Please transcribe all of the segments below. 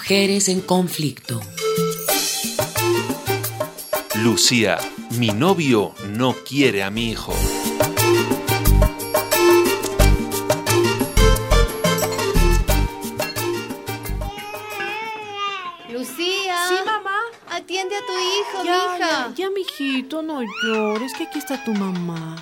Mujeres en conflicto. Lucía, mi novio no quiere a mi hijo. Lucía. Sí, mamá. Atiende a tu hijo, mija. Ya, mijito, no llores, que aquí está tu mamá.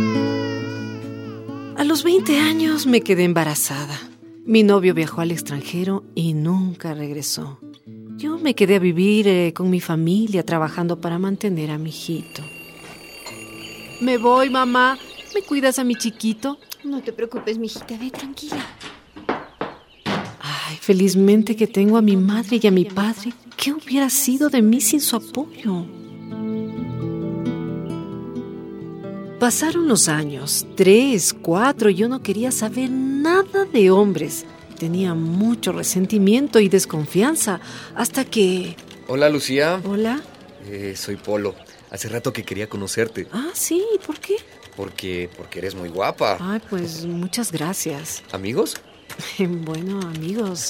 A los 20 años me quedé embarazada. Mi novio viajó al extranjero y nunca regresó. Yo me quedé a vivir con mi familia, trabajando para mantener a mi hijito. Me voy, mamá. ¿Me cuidas a mi chiquito? No te preocupes, mijita, ve tranquila. Ay, felizmente que tengo a mi madre y a mi padre. ¿Qué hubiera sido de mí sin su apoyo? Pasaron los años, 3, 4, yo no quería saber nada de hombres. Tenía mucho resentimiento y desconfianza, hasta que... Hola, Lucía. ¿Hola? Soy Polo. Hace rato que quería conocerte. Ah, sí, ¿por qué? Porque eres muy guapa. Ay, pues muchas gracias. ¿Amigos? Bueno, amigos.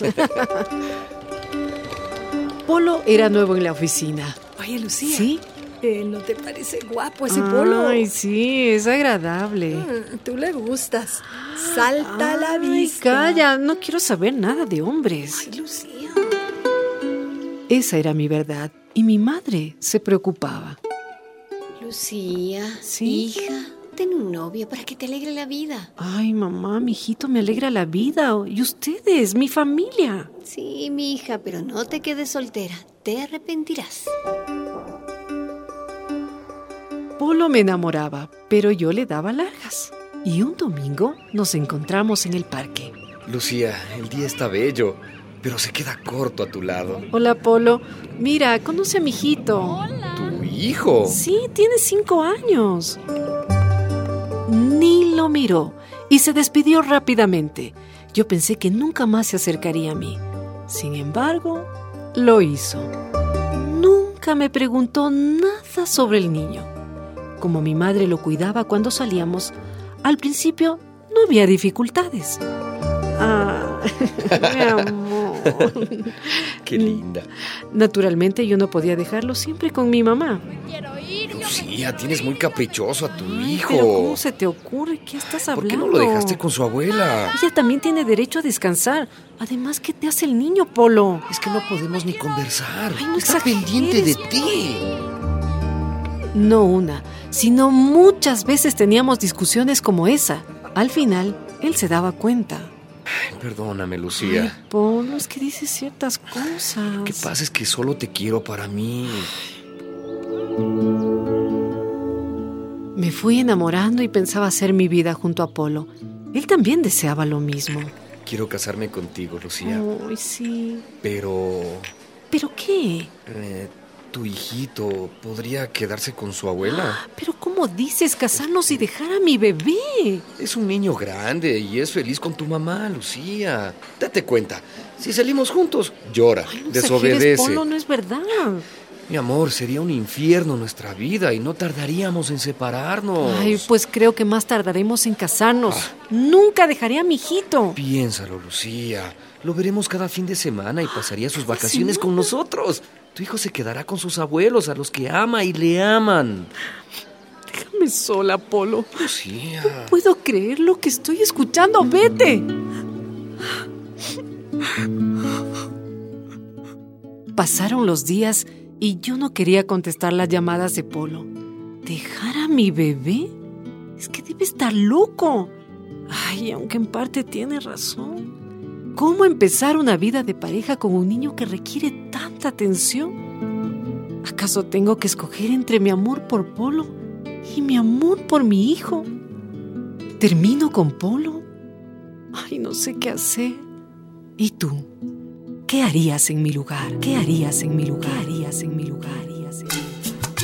Polo era nuevo en la oficina. Oye, Lucía. ¿Sí? ¿No te parece guapo ese Polo? Ay, sí, es agradable. Tú le gustas. Salta a la vista. Calla, no quiero saber nada de hombres. Ay, Lucía. Esa era mi verdad, y mi madre se preocupaba. Lucía, ¿Sí? hija, ten un novio para que te alegre la vida. Ay, mamá, mi hijito me alegra la vida. Y ustedes, mi familia. Sí, mi hija, pero no te quedes soltera. Te arrepentirás. Polo me enamoraba, pero yo le daba largas. Y un domingo nos encontramos en el parque. Lucía, el día está bello, pero se queda corto a tu lado. Hola, Polo. Mira, conoce a mi hijito. ¿Tu hijo? Sí, tiene 5 años. Ni lo miró y se despidió rápidamente. Yo pensé que nunca más se acercaría a mí. Sin embargo, lo hizo. Nunca me preguntó nada sobre el niño. Como mi madre lo cuidaba cuando salíamos, al principio no había dificultades. Ah, mi amor. Qué linda. Naturalmente yo no podía dejarlo siempre con mi mamá. Lucía, tienes muy caprichoso a tu hijo. Pero ¿cómo se te ocurre? ¿Qué estás hablando? ¿Por qué no lo dejaste con su abuela? Ella también tiene derecho a descansar. Además, ¿qué te hace el niño, Polo? Es que no podemos ni conversar. Ay, no Está exageres. pendiente de ti. No una, sino muchas veces teníamos discusiones como esa. Al final, él se daba cuenta. Ay, perdóname, Lucía. Ay, Polo, es que dices ciertas cosas. Lo que pasa es que solo te quiero para mí. Me fui enamorando y pensaba hacer mi vida junto a Polo. Él también deseaba lo mismo. Quiero casarme contigo, Lucía. Ay, sí. Pero... ¿Pero qué? tu hijito podría quedarse con su abuela. ¿Pero cómo dices casarnos y dejar a mi bebé? Es un niño grande y es feliz con tu mamá, Lucía. Date cuenta, si salimos juntos, llora, Ay, no desobedece. exageres, Polo, no es verdad. Mi amor, sería un infierno nuestra vida y no tardaríamos en separarnos. Ay, pues creo que más tardaremos en casarnos. Nunca dejaré a mi hijito. Piénsalo, Lucía. Lo veremos cada fin de semana y pasaría sus vacaciones con nosotros. Tu hijo se quedará con sus abuelos, a los que ama y le aman. Déjame sola, Polo. Lucía. No puedo creer lo que estoy escuchando. ¡Vete! Pasaron los días y yo no quería contestar las llamadas de Polo. ¿Dejar a mi bebé? Es que debe estar loco. Ay, aunque en parte tiene razón. ¿Cómo empezar una vida de pareja con un niño que requiere tanta atención? ¿Acaso tengo que escoger entre mi amor por Polo y mi amor por mi hijo? ¿Termino con Polo? Ay, no sé qué hacer. ¿Y tú? ¿Qué harías en mi lugar? ¿Qué harías en mi lugar? ¿Qué harías en mi lugar? ¿Qué harías en mi lugar?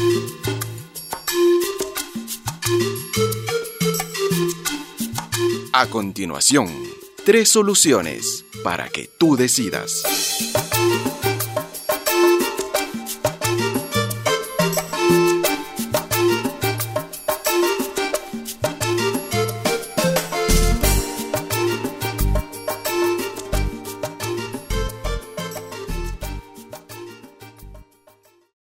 A continuación, 3 soluciones para que tú decidas.